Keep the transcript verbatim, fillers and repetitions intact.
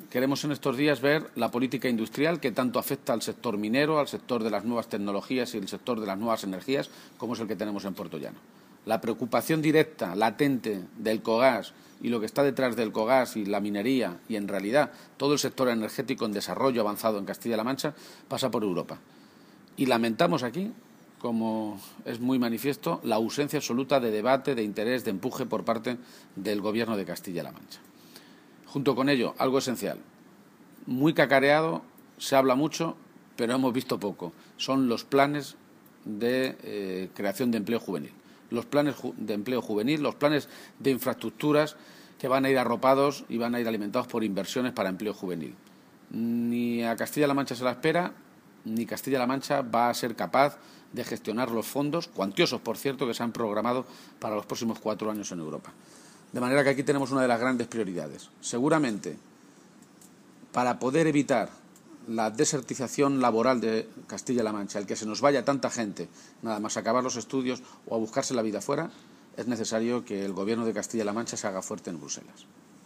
Queremos en estos días ver la política industrial que tanto afecta al sector minero, al sector de las nuevas tecnologías y el sector de las nuevas energías, como es el que tenemos en Puerto Llano. La preocupación directa, latente, del Cogas y lo que está detrás del Cogas y la minería y, en realidad, todo el sector energético en desarrollo avanzado en Castilla-La Mancha pasa por Europa. Y lamentamos aquí, como es muy manifiesto, la ausencia absoluta de debate, de interés, de empuje por parte del Gobierno de Castilla-La Mancha. Junto con ello, algo esencial, muy cacareado, se habla mucho, pero hemos visto poco. Son los planes de eh, creación de empleo juvenil. Los planes de empleo juvenil, los planes de infraestructuras que van a ir arropados y van a ir alimentados por inversiones para empleo juvenil. Ni a Castilla-La Mancha se la espera, ni Castilla-La Mancha va a ser capaz de gestionar los fondos, cuantiosos, por cierto, que se han programado para los próximos cuatro años en Europa. De manera que aquí tenemos una de las grandes prioridades. Seguramente, para poder evitar la desertización laboral de Castilla-La Mancha, el que se nos vaya tanta gente, nada más acabar los estudios o a buscarse la vida fuera, es necesario que el Gobierno de Castilla-La Mancha se haga fuerte en Bruselas.